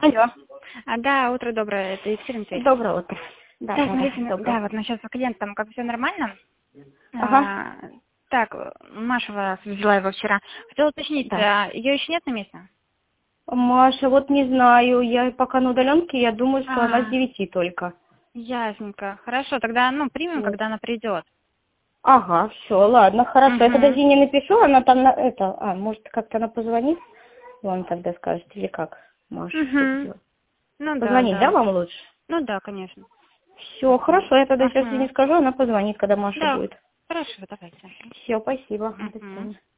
Алло. Да, утро доброе, это Екатерина Тверь. Доброе утро. Да, Так, да, смотрите, доброе. да, вот сейчас у клиента там как все нормально. Ага. А, так, Маша вас взяла его вчера. Хотела уточнить, Да. ее еще нет на месте? Маша, вот не знаю, я пока на удаленке, я думаю, что она с А, 9 только. ясненько. Хорошо, тогда, примем, Вот. когда она придет. Ага, все, ладно, хорошо. Я тогда Угу. Зине напишу, она там может как-то она позвонит, вам тогда скажет, или как Маша что Угу. делать. Ну да, Позвонить, да, да. вам лучше? Ну да, конечно. Все, хорошо, я тогда сейчас Зине Угу. скажу, она позвонит, когда Маша Да, будет. хорошо, давайте. Все, спасибо, до Угу. свидания.